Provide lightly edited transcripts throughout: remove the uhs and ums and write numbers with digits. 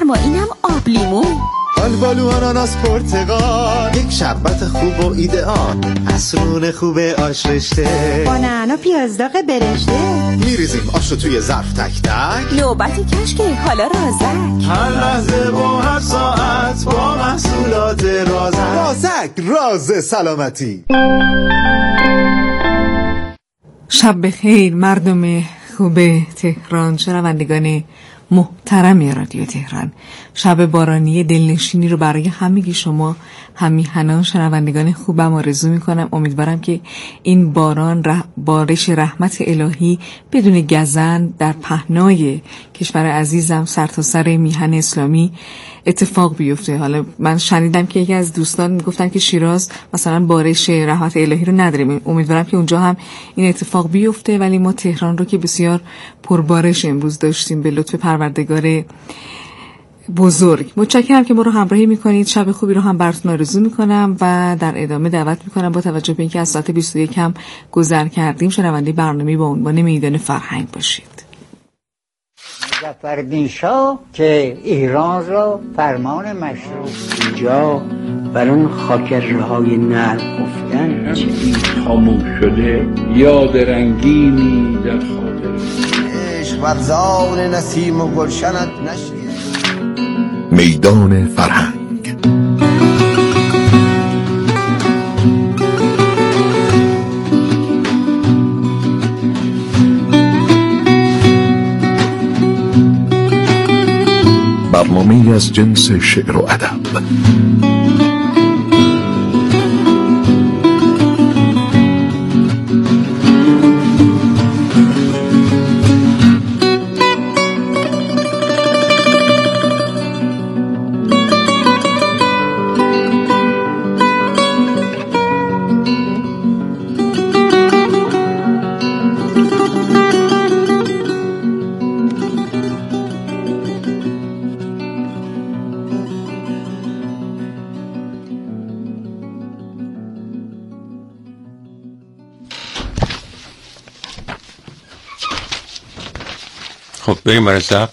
بفرما اینم آب لیمو، آلبالو آناناس پرتقال، یک شربت خوب و ایدئال، عصرون خوب آش رشته، با نعنا پیازداغ برشته، میریزیم آشو توی ظرف تک تک، نوبت کشکه حالا رازک، هر لحظه و هر ساعت با محصولات رازک راز سلامتی. شب بخیر مردم خوب تهران، شنوندگان محترم رادیو تهران. شب بارانی دلنشینی رو برای همگی شما همیهنان شنوندگان خوبم آرزو میکنم. امیدوارم که این بارش رحمت الهی بدون گزند در پهنای کشور عزیزم سرتاسر میهن اسلامی اتفاق بیفته. حالا من شنیدم که یکی از دوستان میگفتن که شیراز مثلا بارش رحمت الهی رو نداریم. امیدوارم که اونجا هم این اتفاق بیفته، ولی ما تهران رو که بسیار پربارش امروز داشتیم به لطف پروردگار بزرگ. متشکرم که ما رو همراهی میکنید. شب خوبی رو هم براتون آرزو میکنم و در ادامه دعوت میکنم با توجه به اینکه از ساعت 21 هم گذر کردیم شنونده برنامه با عنوان میدان فرهنگ باشید. ظفرالدین شاه که ایران را فرمان مشروع اینجا بر اون خاکرهای نر گفتن چه خاموش شده یاد رنگینی در خاطر عشق بر زان نسیم و گلشنت نشید. میدان فرهنگ. برنامه‌ای از جنس شعر و ادب. خب بریم برای ضبط.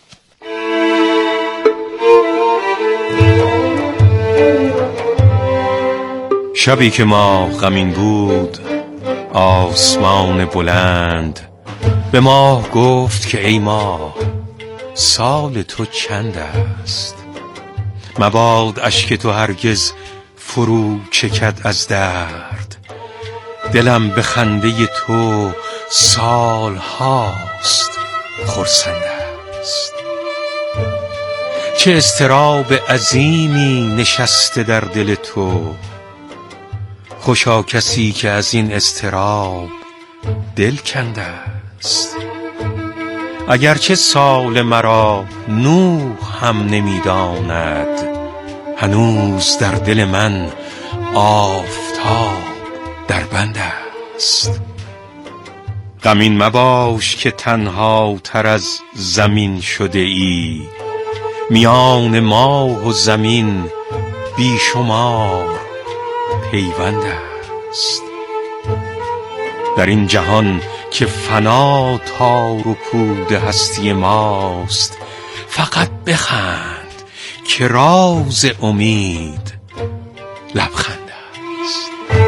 شبی که ما غمین بود آسمان بلند به ماه گفت که ای ماه سال تو چند است، مباد اشک تو هرگز فرو چکد از درد، دلم به خنده تو سال هاست خرسند است. چه اضطراب عظیمی نشسته در دل تو، خوشا کسی که از این اضطراب دل کنده است. اگرچه سال مرا نوح هم نمیداند، هنوز در دل من آفتاب در بند است. غمین مباش که تنها تر از زمین شده ای، میان ماه و زمین بیشمار پیوند است. در این جهان که فنا تار و پود هستی ماست، فقط بخند که راز امید لبخند است.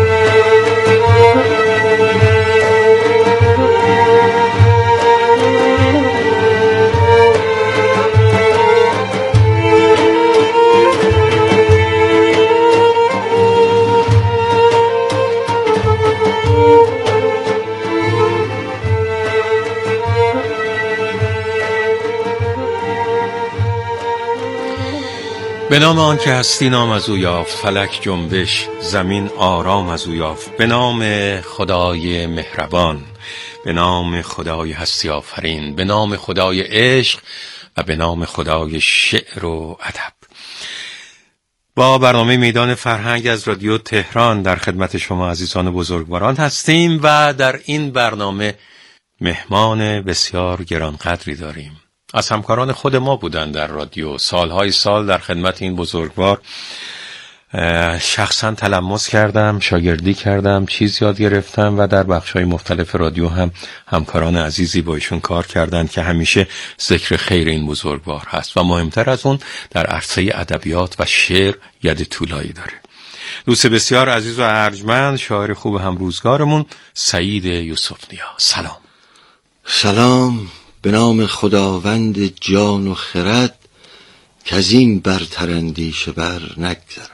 به نام آن که هستی نام از او یافت، فلک جنبش زمین آرام از او یافت. به نام خدای مهربان، به نام خدای هستی آفرین، به نام خدای عشق و به نام خدای شعر و ادب. با برنامه میدان فرهنگ از رادیو تهران در خدمت شما عزیزان بزرگواران هستیم و در این برنامه مهمان بسیار گرانقدری داریم. از همکاران خود ما بودن در رادیو، سالهای سال در خدمت این بزرگوار شخصا تلمس کردم، شاگردی کردم، چیز یاد گرفتم و در بخش‌های مختلف رادیو هم همکاران عزیزی با ایشون کار کردند که همیشه ذکر خیر این بزرگوار هست و مهمتر از اون در عرصه ادبیات و شعر ید طولایی داره. دوست بسیار عزیز و ارجمند، شاعر خوب هم روزگارمون، سعید یوسف نیا. سلام. سلام به نام خداوند جان و خرد که از این برتر اندیشه بر نگذرد.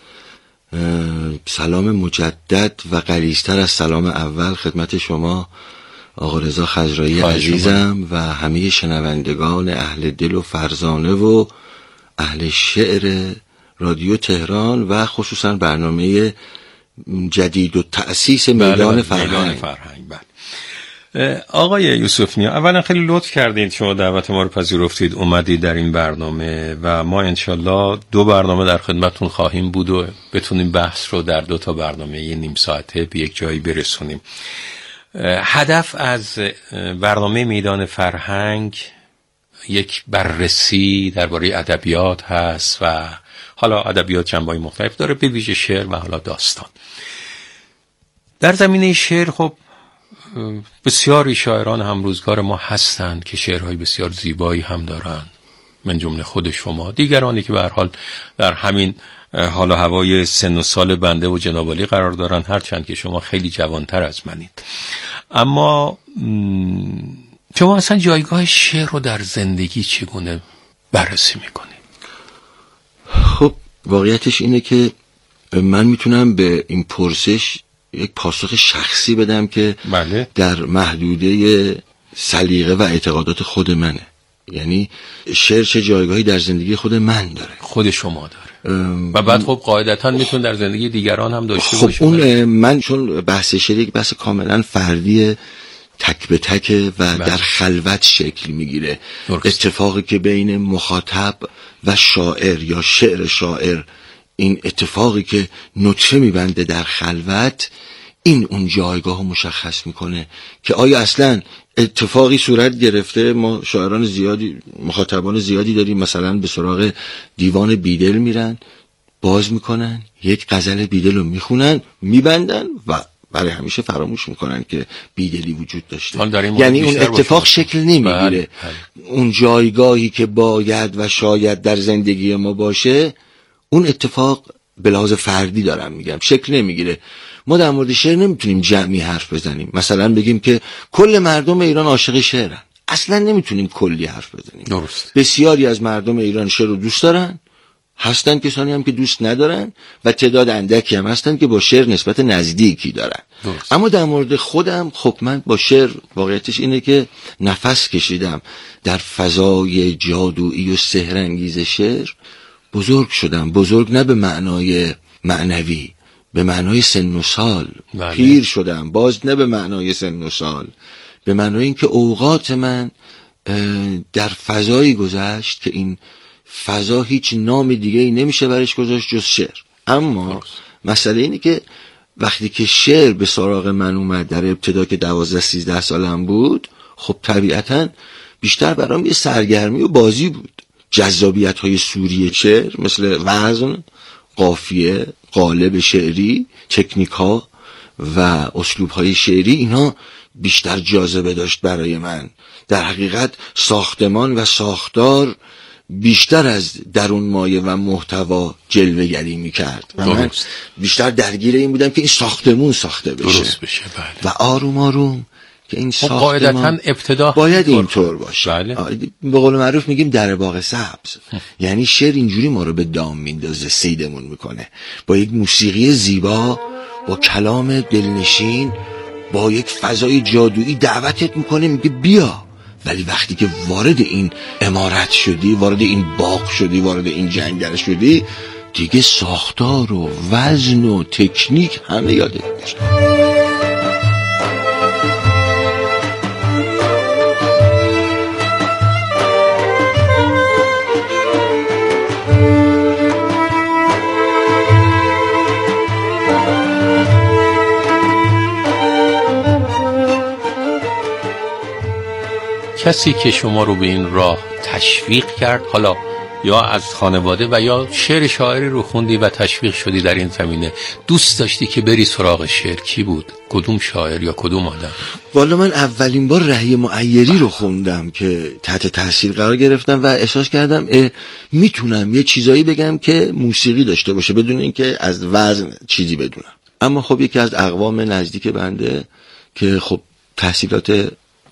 سلام مجدد و غلیظتر از سلام اول خدمت شما آقا رضا خضرایی عزیزم و همه شنوندگان اهل دل و فرزانه و اهل شعر رادیو تهران و خصوصا برنامه جدید و تأسیس میدان فرهنگ. آقای یوسف نیا، اولا خیلی لطف کردید شما دعوت ما رو پذیرفتید اومدید در این برنامه و ما انشالله 2 برنامه در خدمتون خواهیم بود و بتونیم بحث رو در 2 تا برنامه نیم ساعته به یک جایی برسونیم. هدف از برنامه میدان فرهنگ یک بررسی درباره ادبیات هست و حالا ادبیات جنبه‌های مختلف داره، به ویژه شعر و حالا داستان. در زمینه شعر خب بسیاری شاعران همروزگار ما هستند که شعرهای بسیار زیبایی هم دارند، من جمله خود شما، دیگرانی که به هر حال در همین حال و هوای سن و سال بنده و جناب عالی قرار دارن، هرچند که شما خیلی جوانتر از منید. اما شما اصلا جایگاه شعر رو در زندگی چگونه بررسی میکنید؟ خب واقعیتش اینه که من میتونم به این پرسش یک پاسخ شخصی بدم که بله. در محدوده سلیقه و اعتقادات خود منه. یعنی شعر چه جایگاهی در زندگی خود من داره، خود شما داره و بعد خب قاعدتاً میتونه در زندگی دیگران هم داشته باشه. خب اون من چون بحث شعر یک بحث کاملا فردی تک به تک و در خلوت شکل میگیره. اتفاقی که بین مخاطب و شاعر یا شعر شاعر، این اتفاقی که نطفه میبنده در خلوت، این اون جایگاه مشخص میکنه که آیا اصلا اتفاقی صورت گرفته. ما شاعران زیادی، مخاطبان زیادی داریم، مثلا به سراغ دیوان بیدل میرن، باز میکنن یک غزل بیدل رو میخونن، میبندن و برای همیشه فراموش میکنن که بیدلی وجود داشته. یعنی اون اتفاق شکل نمیگیره. اون جایگاهی که باید و شاید در زندگی ما باشه، اون اتفاق به لحاظ فردی دارم میگم شکل نمیگیره. ما در مورد شعر نمیتونیم جمعی حرف بزنیم، مثلا بگیم که کل مردم ایران عاشق شعرن. اصلا نمیتونیم کلی حرف بزنیم. درست. بسیاری از مردم ایران شعر رو دوست دارن، هستن کسانی هم که دوست ندارن و تعداد اندکی هم هستن که با شعر نسبت نزدیکی دارن. درست. اما در مورد خودم، خب من با شعر واقعیتش اینه که نفس کشیدم در فضای جادویی و سحرانگیز شعر، بزرگ شدم. بزرگ نه به معنای معنوی، به معنای سن و سال. بله. پیر شدم، باز نه به معنای سن و سال، به معنای اینکه اوقات من در فضایی گذشت که این فضا هیچ نام دیگه ای نمیشه برش گذاشت جز شعر. اما مسئله اینه که وقتی که شعر به سراغ من اومد در ابتدا که 12-13 سالم بود، خب طبیعتاً بیشتر برام یه سرگرمی و بازی بود. جذابیت های سوری شعر مثل وزن، قافیه، قالب شعری، تکنیک ها و اسلوب های شعری، اینا بیشتر جاذبه داشت برای من. در حقیقت ساختمان و ساختار بیشتر از درون مایه و محتوا جلوه گری میکرد و من بیشتر درگیر این بودم که این ساختمون ساخته بشه. درست بشه. بله. و آروم آروم که این ساختمان قاعدتاً ابتدا باید اینطور باشه. بله. به قول معروف میگیم در باغ سبز. یعنی شعر اینجوری ما رو به دام میندازه، سیدمون میکنه با یک موسیقی زیبا، با کلام دلنشین، با یک فضای جادویی دعوتت میکنه، میگه بیا. ولی وقتی که وارد این عمارت شدی، وارد این باغ شدی، وارد این جنگل شدی، دیگه ساختار و وزن و تکنیک همه یادت میره. کسی که شما رو به این راه تشویق کرد، حالا یا از خانواده و یا شعر شاعری رو خوندی و تشویق شدی در این زمینه، دوست داشتی که بری سراغ شعر، کی بود؟ کدوم شاعر یا کدوم آدم؟ والا من اولین بار رهی معیری رو خوندم که تحت تاثیر قرار گرفتم و احساس کردم میتونم یه چیزایی بگم که موسیقی داشته باشه بدون اینکه از وزن چیزی بدونم. اما خب یکی از اقوام نزدیک بنده که خب تحصیلات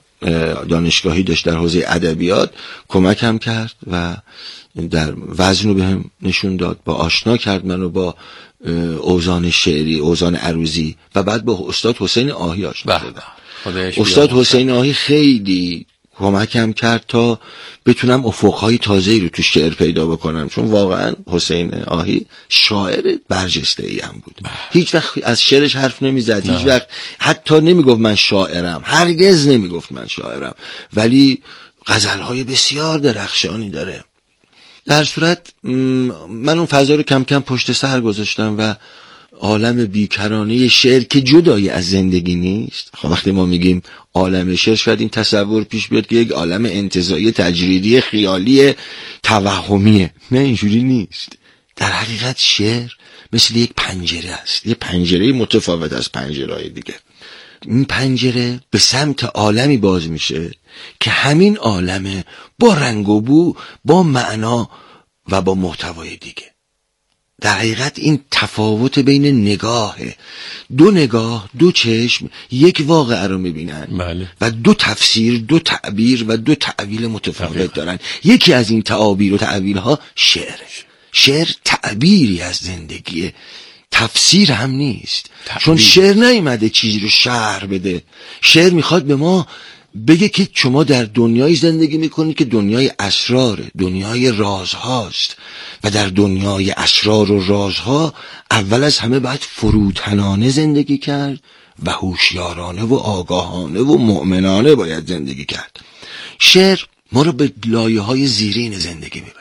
دانشگاهی داشت در حوزه ادبیات کمکم کرد و در وزن رو بهم نشون داد، با آشنا کرد منو با اوزان شعری، اوزان عروضی و بعد با استاد حسین آهی آشنا شدم. استاد حسین آهی خیلی کمکم کرد تا بتونم افقهای تازه‌ای رو تو شعر پیدا بکنم، چون واقعا حسین آهی شاعر برجسته‌ای هم بود. هیچ وقت از شعرش حرف نمیزد، هیچ وقت حتی نمیگفت من شاعرم، هرگز نمیگفت من شاعرم، ولی غزلهای بسیار درخشانی داره. در صورت من اون فضا رو کم کم پشت سر گذاشتم و عالم بیکرانه شعر که جدایی از زندگی نیست. خب وقتی ما میگیم عالم شعر شاید این تصور پیش بیاد که یک عالم انتزاعی تجریدی خیالی توهمیه. نه، اینجوری نیست. در حقیقت شعر مثل یک پنجره است، یک پنجره متفاوت از پنجره‌های دیگه. این پنجره به سمت عالمی باز میشه که همین عالمه با رنگ و بو، با معنا و با محتوای دیگه. در حقیقت این تفاوت بین نگاهه، دو نگاه، دو چشم یک واقعه رو میبینن. بله. و دو تفسیر، دو تعبیر و دو تعویل متفاوت دارن. یکی از این تعابیر و تعویلها شعره. شعر تعبیری از زندگیه، تفسیر هم نیست. چون شعر نیومده چیزی رو شرح بده. شعر میخواد به ما بگه که شما در دنیای زندگی میکنید که دنیای اسراره، دنیای رازهاست و در دنیای اسرار و رازها اول از همه باید فروتنانه زندگی کرد و هوشیارانه و آگاهانه و مؤمنانه باید زندگی کرد. شعر ما رو به لایه‌های زیرین زندگی میبره،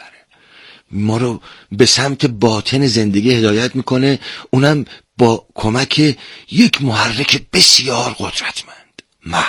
ما رو به سمت باطن زندگی هدایت میکنه، اونم با کمک یک محرک بسیار قدرتمند، مرگ.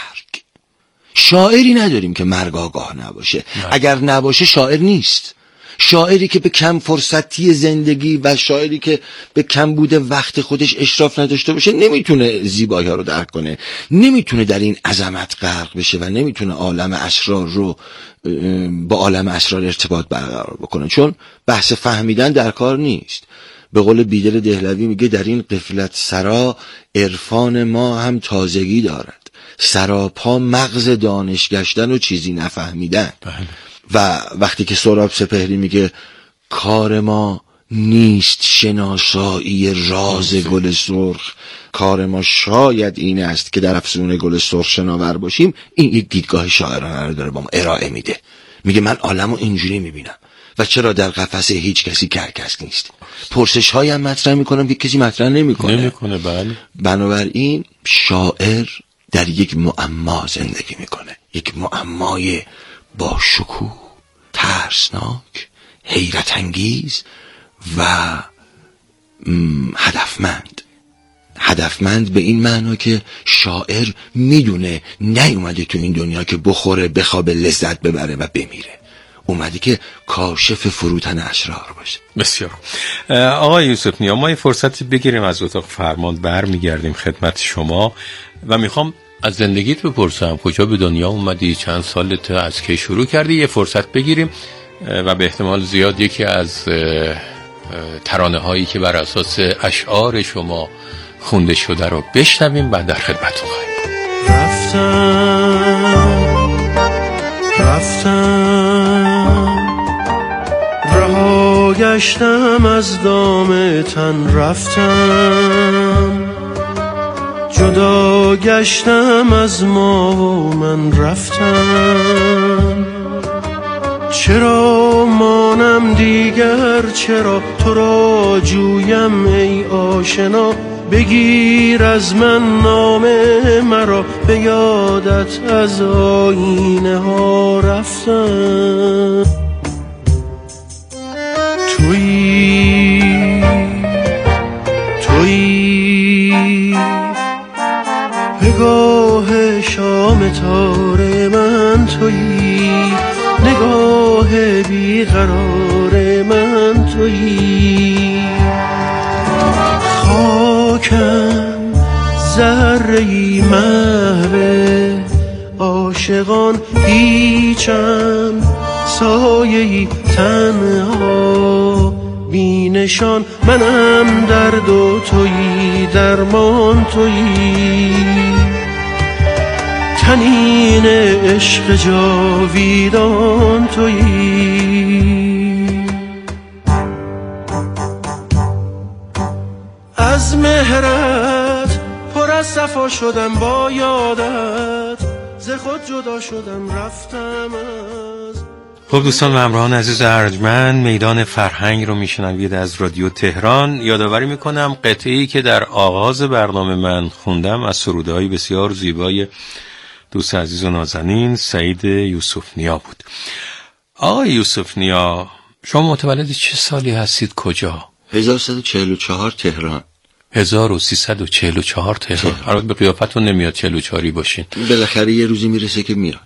شاعری نداریم که مرگ آگاه نباشه. اگر نباشه شاعر نیست. شاعری که به کم فرصتی زندگی و شاعری که به کم بوده وقت خودش اشراف نداشته باشه نمیتونه زیبایی ها رو درک کنه، نمیتونه در این عظمت غرق بشه و نمیتونه عالم اسرار رو با عالم اسرار ارتباط برقرار بکنه، چون بحث فهمیدن در کار نیست. به قول بیدل دهلوی میگه در این غفلت سرا عرفان ما هم تازگی دارد، سراپا مغز دانش گشتن و چیزی نفهمیدن. و وقتی که سهراب سپهری میگه کار ما نیست شناسایی راز گل سرخ، کار ما شاید این است که در افسون گل سرخ شناور باشیم، این یک دیدگاه شاعرانه رو داره با ما ارائه میده. میگه من عالمو اینجوری میبینم و چرا در قفس هیچ کسی کرکس نیست. پرسش هایم مطرح میکنم که کسی مطرح نمیکنه. بله. بنابراین شاعر در یک معما زندگی میکنه، یک معمای با شکوه، ترسناک، حیرت انگیز و هدفمند به این معنا که شاعر میدونه نیومده تو این دنیا که بخوره، بخوابه، لذت ببره و بمیره، اومده که کاشف فروتن اسرار باشه. بسیار. آقای یوسف نیا، ما یه فرصتی بگیریم از اتاق فرمان، برمیگردیم خدمت شما و میخوام از زندگیت بپرسم کجا به دنیا اومدی، چند سالت، از کی شروع کردی، یه فرصت بگیریم و به احتمال زیاد یکی از ترانه هایی که بر اساس اشعار شما خونده شده رو بشنویم، بعد در خدمتتون خواهیم بود. رفتم رها گشتم از دام تن، رفتم جدا گشتم از ما و من، رفتم چرا مانم دیگر، چرا تو را جویم ای آشنا، بگیر از من نام مرا، به یادت از آینه ها رفتم. تویی نگاه شام تار من، تویی نگاه بیقرار روزگار من تویی. خاکم ذره‌ای محو عاشقان هیچم، سایه‌ای تنها بی نشان، منم درد و تویی درمان تویی. تنین عشق جاویدان تویی. از مهرت پر از صفا شدم با یادت، ز خود جدا شدم رفتم از. خب دوستان و همراهان عزیز ارجمند، میدان فرهنگ رو میشنوید از رادیو تهران. یادآوری میکنم قطعه‌ای که در آغاز برنامه من خوندم از سروده‌های بسیار زیبای دوست عزیز و نازنین سعید یوسف نیا بود. آقای یوسف نیا، شما متولد چه سالی هستید؟ کجا؟ 1344 تهران. 1344 تهران. البته به قیافتون نمیاد 44 باشین. بالاخره یه روزی میرسه که میاد.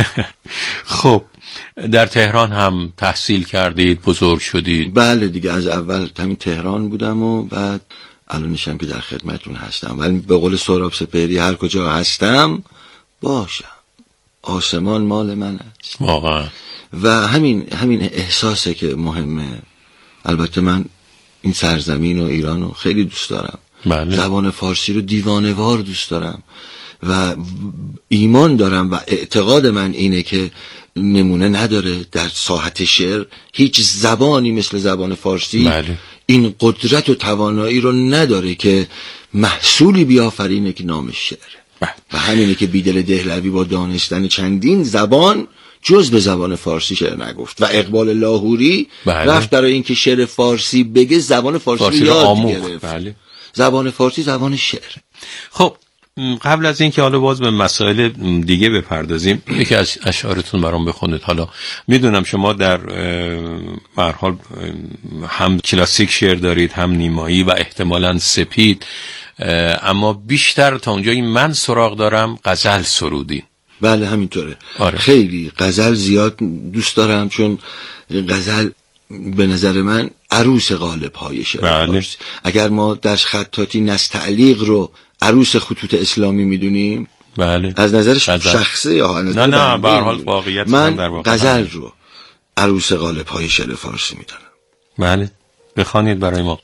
خب در تهران هم تحصیل کردید، بزرگ شدید؟ بله دیگه، از اول همین تهران بودم و بعد الانشم که در خدمتون هستم. ولی به قول سهراب سپهری هر کجا هستم باشم، آسمان مال من است. واقعا. و همین احساسه که مهمه. البته من این سرزمین و ایران رو خیلی دوست دارم. بله. زبان فارسی رو دیوانه‌وار دوست دارم و ایمان دارم و اعتقاد من اینه که نمونه نداره در ساحت شعر هیچ زبانی مثل زبان فارسی. بله. این قدرت و توانایی رو نداره که محصولی بیافرینه که نامش شعره. بله. و همینه که بیدل دهلوی با دانستن چندین زبان جز به زبان فارسی شعر نگفت و اقبال لاهوری رفت برای اینکه شعر فارسی بگه زبان فارسی رو یاد گرفت. بله. زبان فارسی زبان شعر. خب قبل از اینکه حالا باز به مسائل دیگه بپردازیم، یکی از اشعارتون برام بخونید. حالا میدونم شما در هر حال هم کلاسیک شعر دارید، هم نیمایی و احتمالاً سپید، اما بیشتر تا اونجایی من سراغ دارم غزل سرودین. بله همینطوره. آره. خیلی غزل زیاد دوست دارم، چون غزل به نظر من عروس غالب های شعر. بله. اگر ما در خطاطی نستعلیق رو عروس خطوط اسلامی میدونیم، بله، از نظر شخصی یا نه به هر حال واقعیت من غزل رو عروس غالب های شعر فارسی میدونم. بله بخوانید برای ما.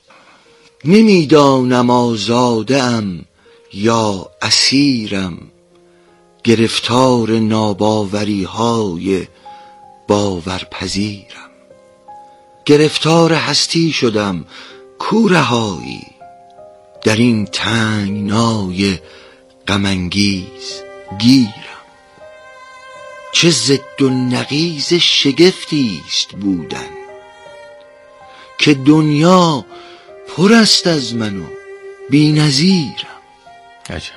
نمیدانم آزاده ام یا اسیرم، گرفتار ناباوری های باورپذیرم. گرفتار هستی شدم کورهایی، در این تنگنای غم‌انگیز گیرم. چه ضد و نقیض شگفتی است بودن، که دنیا پر است از من و بی‌نظیرم. عجب.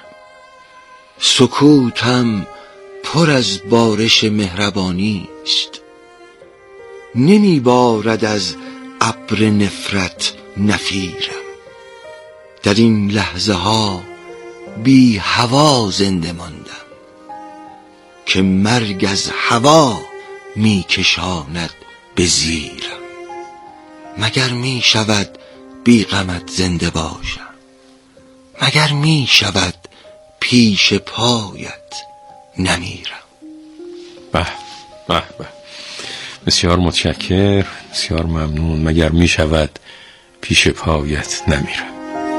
سکوتم پر از بارش مهربانی است، نمی بارد از ابر نفرت نفیرم. در این لحظه ها بی هوا زنده ماندم، که مرگ از هوا می کشاند به زیرم. مگر می شود بی غمت زنده باشم، مگر می شود پیش پایت نمیرم. به به به، بسیار متشکر، بسیار ممنون. مگر می شود پیش پایت نمیرم.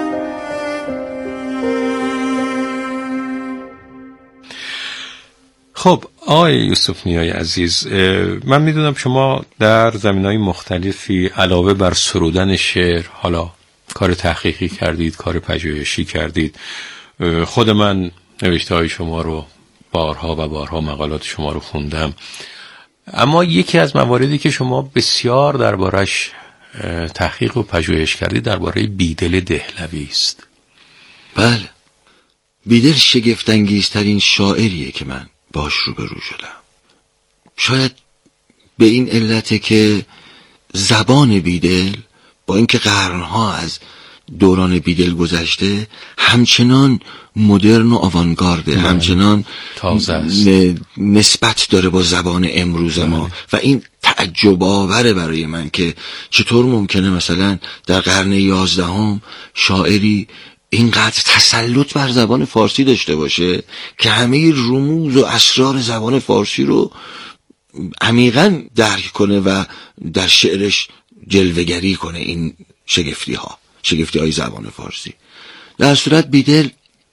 خب آقای یوسف نیای عزیز، من میدونم شما در زمینهای مختلفی علاوه بر سرودن شعر، حالا کار تحقیقی کردید، کار پژوهشی کردید. خود من نوشته های شما رو بارها و بارها مقالات شما رو خوندم، اما یکی از مواردی که شما بسیار دربارش تحقیق و پژوهش کردید درباره بیدل دهلوی است. بله، بیدل شگفت‌انگیزترین شاعریه که من باش روبرو شدم. شاید به این علته که زبان بیدل با اینکه قرنها از دوران بیدل گذشته همچنان مدرن و آوانگارده، همچنان تازه است، نسبت داره با زبان امروز ما و این تعجب آوره برای من که چطور ممکنه مثلا در قرن 11 شاعری اینقدر تسلط بر زبان فارسی داشته باشه که همه رموز و اسرار زبان فارسی رو عمیقاً درک کنه و در شعرش جلوه‌گری کنه. این شگفتی های زبان فارسی. در صورت بیدل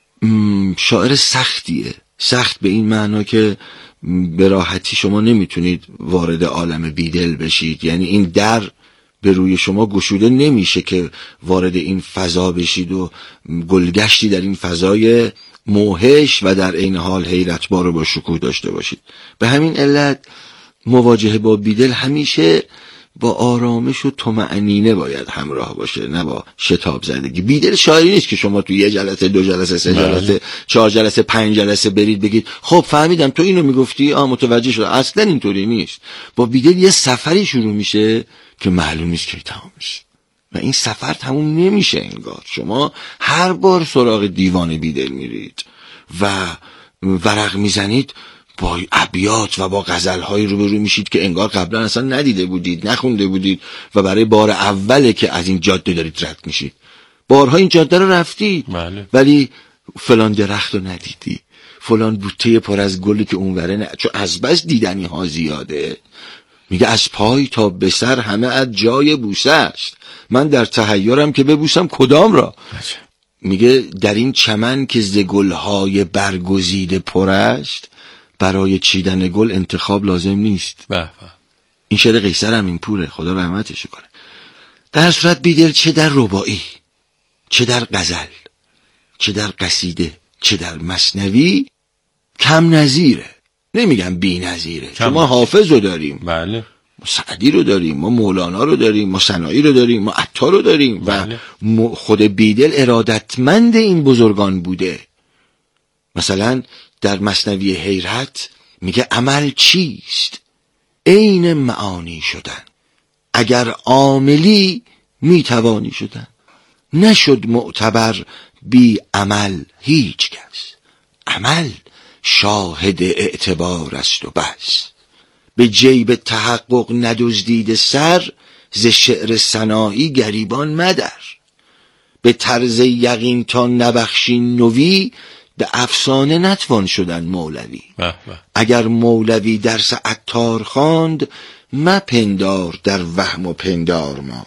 شاعر سختیه، سخت به این معنا که به راحتی شما نمیتونید وارد عالم بیدل بشید، یعنی این در به روی شما گشوده نمیشه که وارد این فضا بشید و گلگشتی در این فضای موحش و در این حال حیرتبار و با شکوه داشته باشید. به همین علت مواجهه با بیدل همیشه با آرامش و طمأنینه باید همراه باشه، نه با شتاب زدگی. بیدل شاعری نیست که شما تو 1 جلسه 2 جلسه 3 جلسه 4 جلسه 5 جلسه برید بگید خب فهمیدم تو اینو میگفتی متوجه شدم. اصلا اینطوری نیست. با بیدل یه سفری شروع میشه که معلوم نیست کی تمام میشه و این سفر تموم نمیشه انگار. شما هر بار سراغ دیوان بیدل میرید و ورق میزنید با ابیات و با غزل‌های روبرو میشید که انگار قبلا اصلا ندیده بودید، نخونده بودید و برای بار اوله که از این جاده دارید رد میشید. بارها این جاده رو رفتید ولی فلان درخت رو ندیدی، فلان بوته پر از گلی که اونوره چون از بس دیدنی ها زیاده. میگه از پای تا به سر همه از جای بوسه است، من در تحیرم که ببوسم کدام را. میگه در این چمن که ز گل‌های برگزیده پر است، برای چیدن گل انتخاب لازم نیست. این شعر قیصر امینپوره، خدا رحمتش کنه. در صورت بیدل چه در رباعی، چه در غزل، چه در قصیده، چه در مثنوی کم نظیره. نمیگم بی نظیره، چون ما حافظ رو داریم، بله، ما سعدی رو داریم، ما مولانا رو داریم، ما سنایی رو داریم، ما عطار رو داریم و خود بیدل ارادتمند این بزرگان بوده. مثلا در مثنوی حیرت میگه عمل چیست؟ عین معانی شدن، اگر عاملی میتوانی شدن، نشد معتبر بی عمل هیچ کس، عمل شاهد اعتبار است و بس، به جیب تحقق ندزدید سر، ز شعر سنایی گریبان مدر، به طرز یقین تا نبخشین نوی، به افسانه نتوان شدن مولوی. اگر مولوی درس عطار خواند، مپندار در وهم و پندار ما،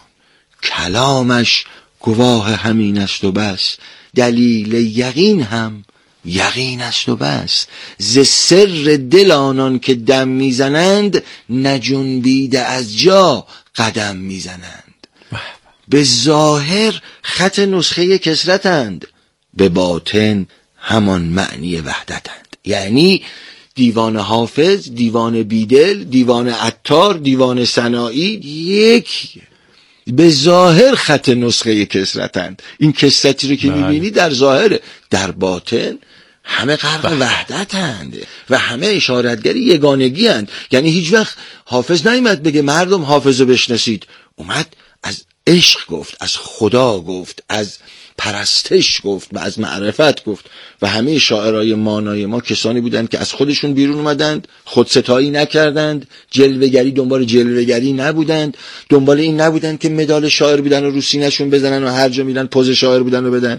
کلامش گواه همین است و بس، دلیل یقین هم یقین است و بس، ز سر دل آنان که دم میزنند، نجنبیده از جا قدم میزنند. به ظاهر خط نسخه کسرتند، به باطن همان معنی وحدتند. یعنی دیوان حافظ، دیوان بیدل، دیوان عطار، دیوان سنایی یکیه. به ظاهر خط نسخه کسرتند، این کسرتی رو که میبینی در ظاهره، در باطن همه غرق وحدتند و همه اشارتگری یگانگی هند. یعنی هیچ وقت حافظ نیامد بگه مردم حافظ رو بشناسید، اومد از عشق گفت، از خدا گفت، از پرستش گفت و از معرفت گفت. و همه شاعرای مانای ما کسانی بودند که از خودشون بیرون اومدند، خودستایی نکردند، جلوه‌گری دنبال جلوه‌گری نبودند، دنبال این نبودند که مدال شاعر بودن و رو سینه‌شون بزنن و هر جا میرن پوز شاعر بودن و بدن.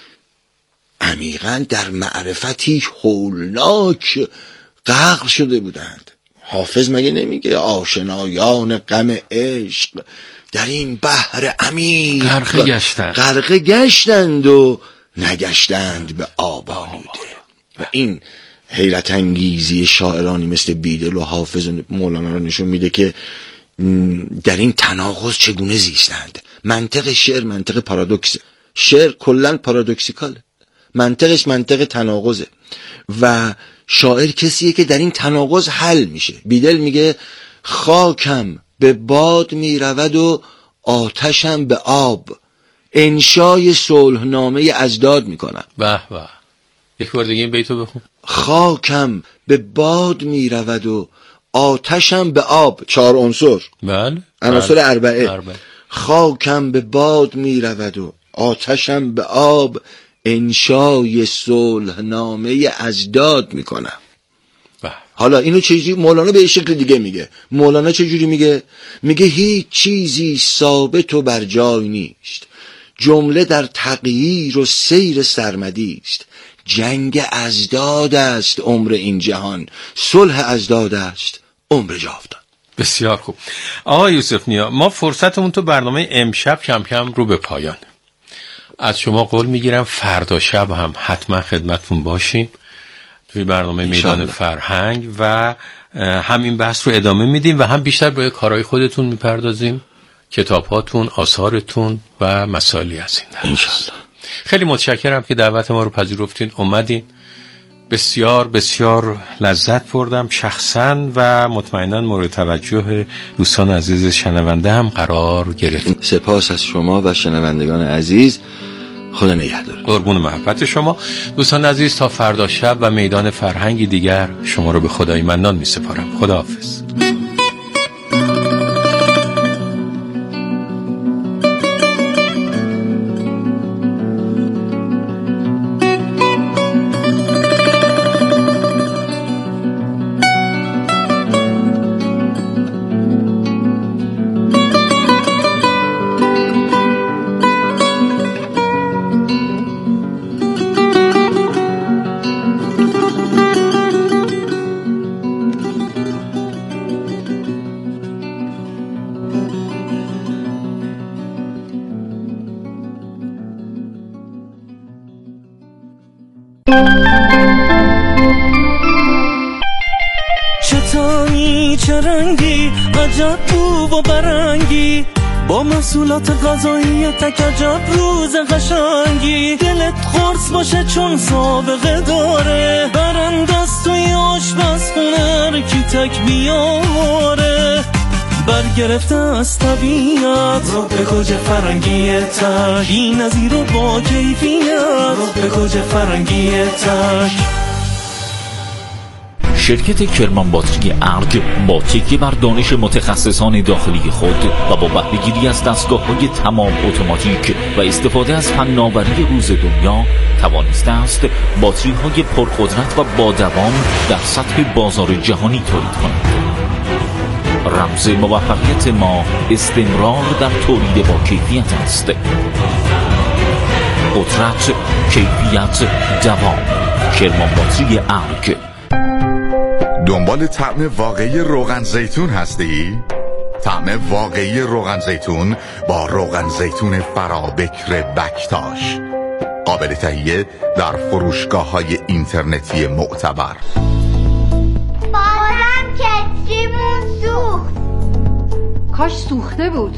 عمیقاً در معرفتی هولناک غرق شده بودند. حافظ مگه نمیگه آشنایان غم عشق در این بحر عمیق غرق گشتند و نگشتند به آب آلوده. و این حیرت انگیزی شاعرانی مثل بیدل و حافظ و مولانا رو نشون میده که در این تناقض چگونه زیستند. منطق شعر منطق پارادوکسه، شعر کلن پارادوکسیکاله، منطقش منطق تناقضه و شاعر کسیه که در این تناقض حل میشه. بیدل میگه خاکم به باد میرود و آتشم به آب، انشای صلحنامه ازداد میکنم. به به، یک بار دیگه این بیتو بخون. خاکم به باد میرود و آتشم به آب، 4 عنصر، بله، عناصر اربعه. خاکم به باد میرود و آتشم به آب انشای صلح نامه اجداد میکنم. حالا اینو چجوری مولانا به شکل دیگه میگه؟ مولانا چجوری میگه؟ میگه هیچ چیزی ثابت و بر جای نیست، جمله در تغییر و سیر سرمدی است. جنگ اجداد است عمر این جهان، صلح اجداد است عمر جاودان. بسیار خوب آقای یوسف نیا، ما فرصتمون تو برنامه امشب کم کم رو به پایان. از شما قول میگیرم فردا شب هم حتما خدمتتون باشیم توی برنامه میدان فرهنگ و هم این بحث رو ادامه میدیم و هم بیشتر به کارهای خودتون میپردازیم، کتابهاتون، آثارتون و مسائلی از این دست. خیلی متشکرم که دعوت ما رو پذیرفتین اومدین. بسیار بسیار لذت بردم شخصا و مطمئنا مورد توجه دوستان عزیز شنونده هم قرار گرفت. سپاس از شما و شنوندگان عزیز، خدا نگهدار. قربون محبت شما دوستان عزیز. تا فردا شب و میدان فرهنگی دیگر شما رو به خدای منان می سپارم. خداحافظ. چطوری چه رنگی عجب بو و برنگی، با محصولات غذایی تک عجب روز قشنگی. دلت خرس باشه چون سابقه داره، برندست توی آشپزخونه کی تک بیاره. برگرفته از طبیعت رو به گوج فرنگی تک، این نظیر رو با کیفیت رو به گوج فرنگی تک. شرکت کرمان باتری ارگ با تکیه بر دانش متخصصان داخلی خود و با بهره‌گیری از دستگاه‌های تمام اتوماتیک و استفاده از فناوری روز دنیا توانسته است باتری‌های پرقدرت و با دوام در سطح بازار جهانی تولید کند. رمز موفقیت ما استمرار در تولید با کیفیت است. قدرت، کیفیت، دوام. کرمان باتری ارگ. دنبال طعم واقعی روغن زیتون هستی؟ طعم واقعی روغن زیتون با روغن زیتون فرابکر بکتاش، قابل تهیه در فروشگاه‌های اینترنتی معتبر. بازم کتریمون سوخت. کاش سوخته بود.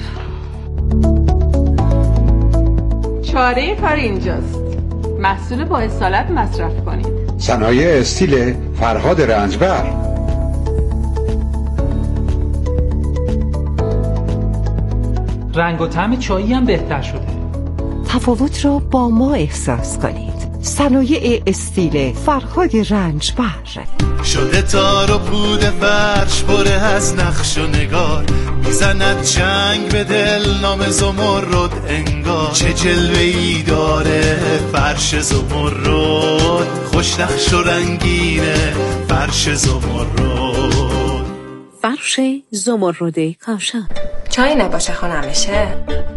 چاره کار اینجاست، محصول با اصالت مصرف کنید. صنایع استیل فرهاد رنجبر. رنگ و طعم چایی هم بهتر شده. تفاوت را با ما احساس کنید. صنایع استیل فرهاد رنجبر. شده تار و پود فرش پره از نقش و نگار، میزند چنگ به دل نام زمرد انگار. چه جلوه‌ای داره فرش زمرد، خوش نقش و رنگینه فرش زمرد. فرش زمرد کاشان. چای نباشه خونمشه.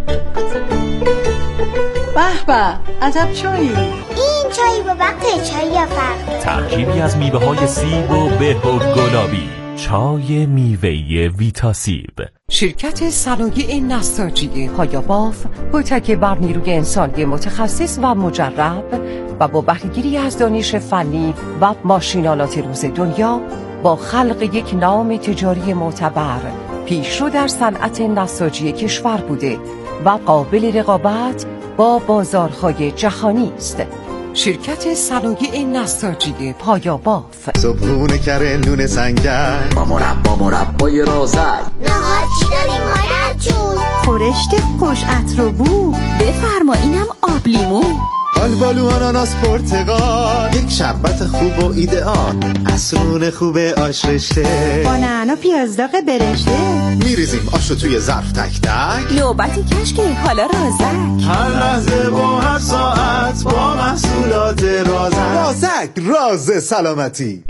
به به عجب چایی. این چای با وقت چای یا فرق. ترکیبی از میوه‌های سیب و به و گلابی. چای میوه‌ای ویتاسیب. شرکت صنایع نساجی پایاباف با تکیه بر نیروی انسانی متخصص و مجرب و با بهره‌گیری از دانش فنی و ماشینالات روز دنیا با خلق یک نام تجاری معتبر پیشرو در صنعت نساجی کشور بوده و قابل رقابت با بازارهای جهانی است. شرکت صنایع نساجی پایاباف. صبحونه کره نون سنگر با مربای رازک. نهار چی داریم مادر جون؟ خورشت خوش عطر و بو. بفرما اینم آب لیمو. آلبالو آناناس پرتقال، یک شربت خوب و ایدئال، عصرون خوب آش رشته، با نعنا پیازداغ برشته، میریزیم آشو توی ظرف تک تک، نوبتی کشکی حالا رازک، هر لحظه و هر ساعت با محصولات رازک. راز سلامتی.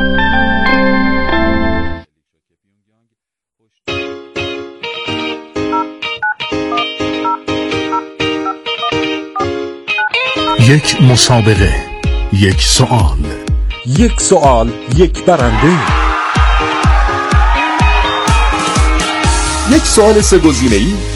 یک مسابقه، یک سوال، یک سوال، یک برنده. یک سوال سه گزینه‌ای